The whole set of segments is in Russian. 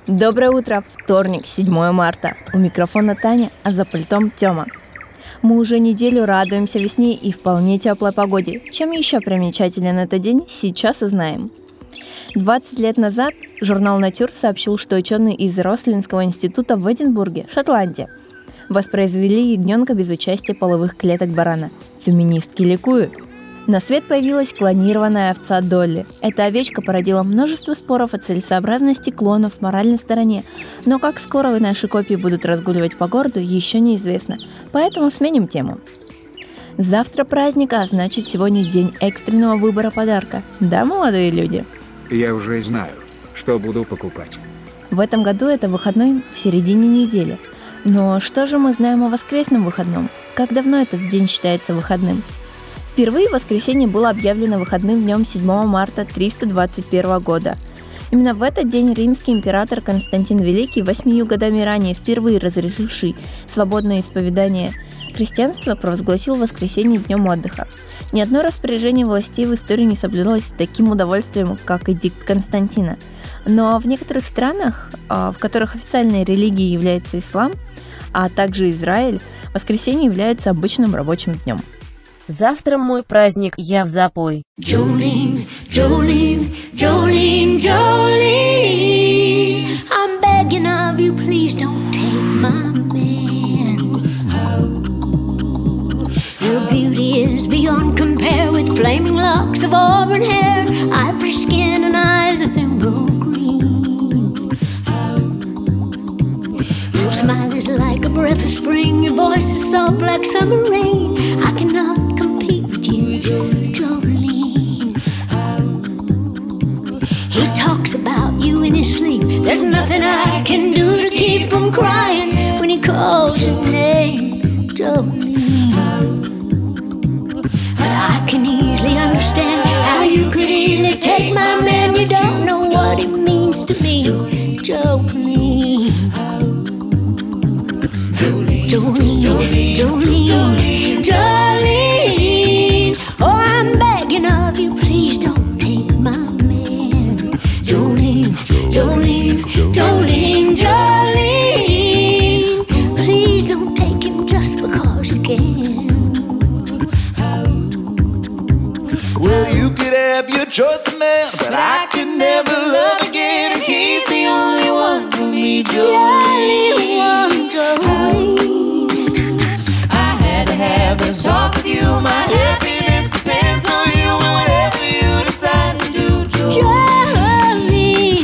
Доброе утро, вторник, 7 марта. У микрофона Таня, а за пультом Тёма. Мы уже неделю радуемся весне и вполне теплой погоде. Чем еще примечателен этот день, сейчас узнаем. 20 лет назад журнал Nature сообщил, что ученые из Рослинского института в Эдинбурге, Шотландия, воспроизвели ягненка без участия половых клеток барана. Феминистки ликуют. На свет появилась клонированная овца Долли. Эта овечка породила множество споров о целесообразности клонов в моральной стороне, но как скоро наши копии будут разгуливать по городу, еще неизвестно, поэтому сменим тему. Завтра праздник, а значит сегодня день экстренного выбора подарка. Да, молодые люди? Я уже знаю, что буду покупать. В этом году это выходной в середине недели. Но что же мы знаем о воскресном выходном? Как давно этот день считается выходным? Впервые воскресенье было объявлено выходным днем 7 марта 321 года. Именно в этот день римский император Константин Великий, 8 годами ранее впервые разрешивший свободное исповедание христианства, провозгласил воскресенье днем отдыха. Ни одно распоряжение властей в истории не соблюдалось с таким удовольствием, как эдикт Константина. Но в некоторых странах, в которых официальной религией является ислам, а также Израиль, воскресенье является обычным рабочим днем. Завтра мой праздник, я в запой. Jolene, Jolene, Jolene, Jolene, I'm begging of you, please don't take my man. Your beauty is beyond compare with flaming locks of auburn hair, ivory skin and eyes of emerald green. Your smile is like a breath of spring, your voice is soft like summer rain. I cannot compete with you, Jolene. He talks about you in his sleep. There's nothing I can do to keep from crying when he calls your name, Jolene. But I can easily understand how you could easily take my man. You don't know what he means to me, Jolene. Jolene, Jolene, Jolene, Jolene. Oh, I'm begging of you, please don't take my man. Jolene, Jolene, Jolene, Jolene. Please don't take him just because you can. Well, you could have your choice of man, but I could never love again, and he's the only one for me, Jolene. Have this talk with you. My happiness depends on you, and whatever you decide to do, Jolene,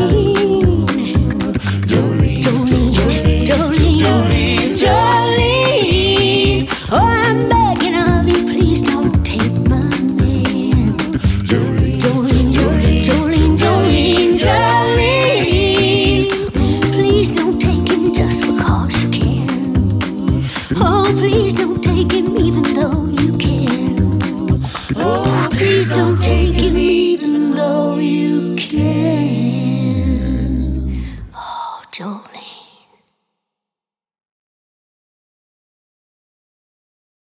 Jolene, Jolene, Jolene, Jolene, Jolene. Oh, I'm begging of you, please don't take my man. Jolene, Jolene, Jolene, Jolene, Jolene, Jolene. Please don't take him just because you can. Oh, please don't take him even though you can. Oh, please don't take him.